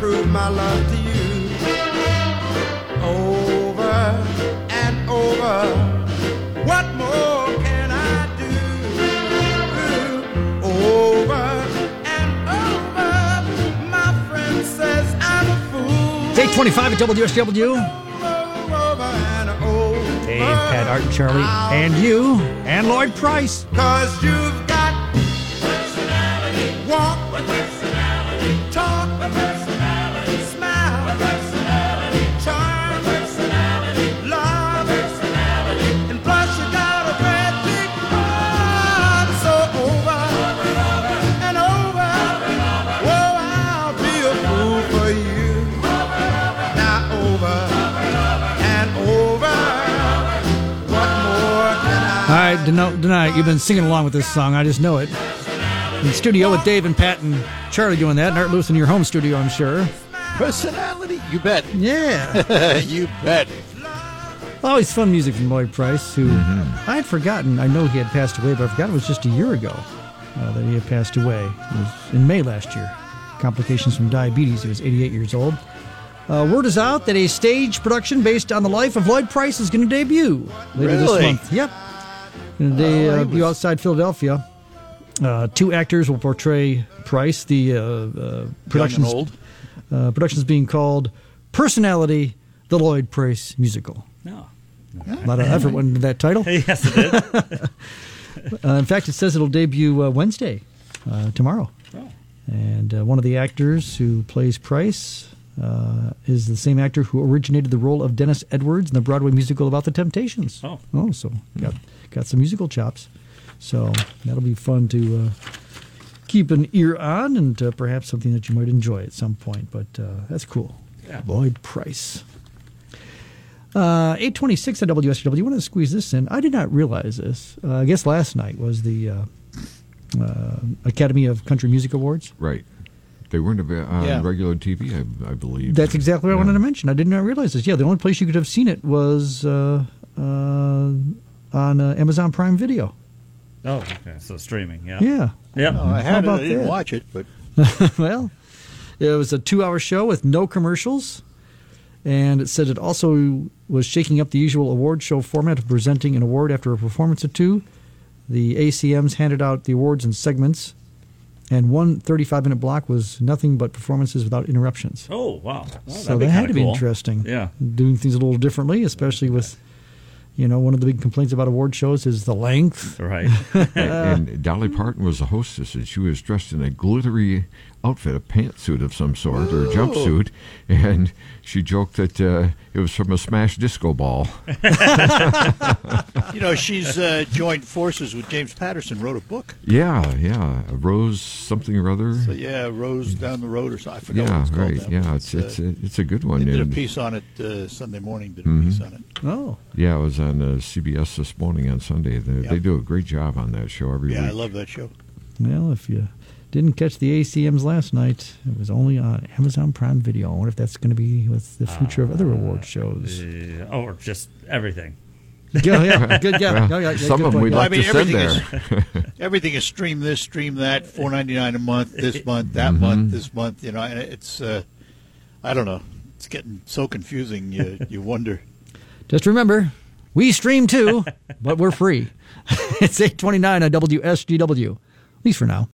prove my love to you. Over and over, what more can I do? Over and over, my friend says I'm a fool. It's 8:25 at WSW. Over and over. Dave, Pat, Art, and Charlie, and you, and Lloyd Price. 'Cause you've got personality, walk with personality, talk with personality, smile with personality, charm with personality, love with personality, and plus you got a great big heart. So over and over, oh, I'll be a fool for you. Now over and over, what more can All right, tonight you've been singing along with this song. I just know it. In the studio with Dave and Pat and Charlie doing that, and Art Lewis in your home studio, I'm sure. Personality, you bet. Yeah. You bet. Always fun music from Lloyd Price, who I had forgotten. I know he had passed away, but I forgot it was just a year ago that he had passed away. It was in May last year. Complications from diabetes. He was 88 years old. Word is out that a stage production based on the life of Lloyd Price is going to debut later this Really? month. Yep. Going to debut outside Philadelphia. Two actors will portray Price. The production's, old. Production's being called Personality, the Lloyd Price Musical. No. A lot of effort went into that title. Yes, it did. In fact, it says it'll debut Wednesday, tomorrow. Oh. And one of the actors who plays Price is the same actor who originated the role of Dennis Edwards in the Broadway musical about the Temptations. Oh. So got some musical chops. So that'll be fun to keep an ear on, and perhaps something that you might enjoy at some point. But that's cool. Yeah. Lloyd Price. 8:26 at WSW. You want to squeeze this in? I did not realize this. I guess last night was the Academy of Country Music Awards. Right. They weren't on regular TV, I believe. That's exactly what I wanted to mention. I did not realize this. Yeah, the only place you could have seen it was on Amazon Prime Video. Oh, okay. So streaming, yeah. Yeah. Yep. No, I had it. about I didn't that? watch it, but Well, it was a 2-hour show with no commercials. And it said it also was shaking up the usual award show format of presenting an award after a performance or two. The ACMs handed out the awards in segments, and one 35-minute block was nothing but performances without interruptions. Oh, wow. Well, So that had to be cool. interesting. Yeah. Doing things a little differently, especially with, one of the big complaints about award shows is the length. Right. And Dolly Parton was the hostess, and she was dressed in a glittery outfit, a pantsuit of some sort, or a jumpsuit, and she joked that it was from a Smash Disco ball. she's joined forces with James Patterson, wrote a book. Yeah, Rose something or other. So Rose Down the Road or something. I forgot what it's called. right. Now, Yeah, but it's a good one. They did a And, piece on it Sunday morning. Did a piece on it. Oh. yeah, it was on CBS this morning on Sunday. They do a great job on that show every Yeah, week. I love that show. Well, if you didn't catch the ACMs last night, it was only on Amazon Prime Video. I wonder if that's going to be with the future of other award shows. Or just everything. Yeah, good. Yeah, Some good of them point. we'd Well, like to send there. Everything is stream this, stream that, $4.99 a month, this month, that month, this month. And it's I don't know. It's getting so confusing. You wonder. Just remember, we stream too, but we're free. It's 8:29 on WSGW, at least for now.